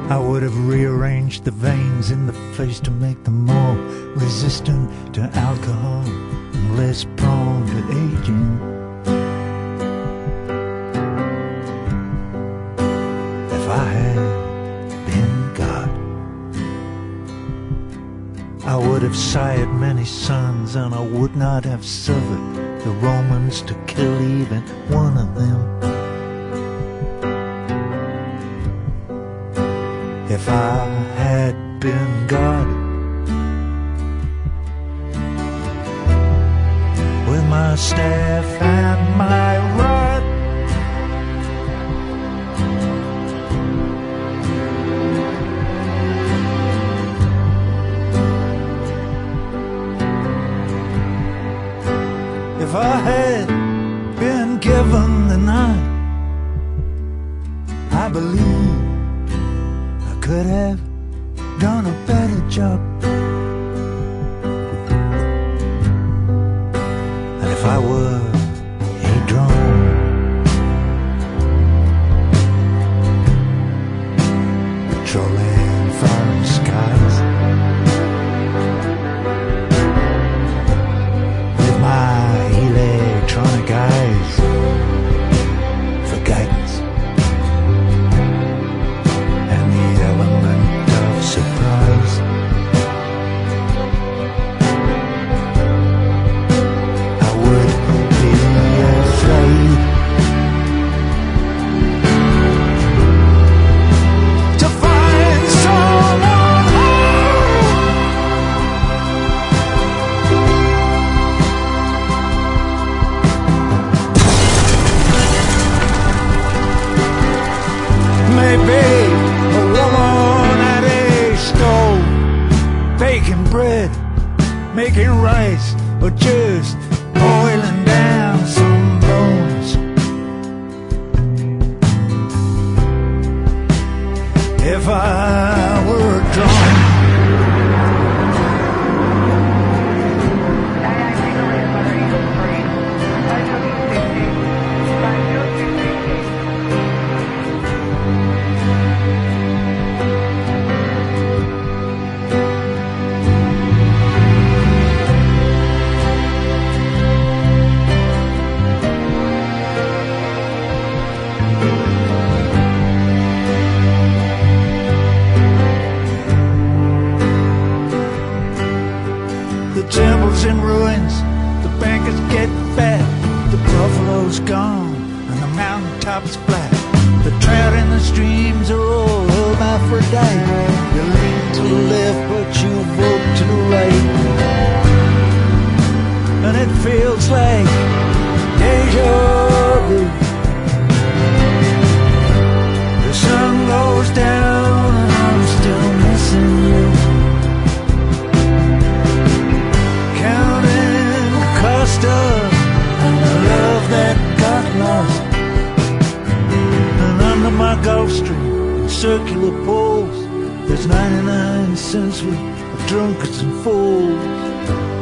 I would have rearranged the veins in the face to make them more resistant to alcohol and less prone to aging. If I had been God, I would have sired many sons, and I would not have suffered the Romans to kill even one of them. If I had been God, with my staff and my rod, if I had been given the night, I believe could have done a better job. And if I were a drone, patrolling foreign skies, with my electronic eyes for guidance, surprise, I would be afraid to find someone maybe a woman at a stove, baking bread, making rice, or just boiling down some bones. If I were drunk, temples in ruins, the bankers get fat, the buffalo's gone, and the mountaintop's flat. The trout in the streams are all hermaphrodite. You lean to the left, but you vote to the right, and it feels like deja vu. The sun goes down, and I'm still missing you. Love that got lost, and under my Gulf Stream in circular poles, there's 99 cents worth of drunkards and fools.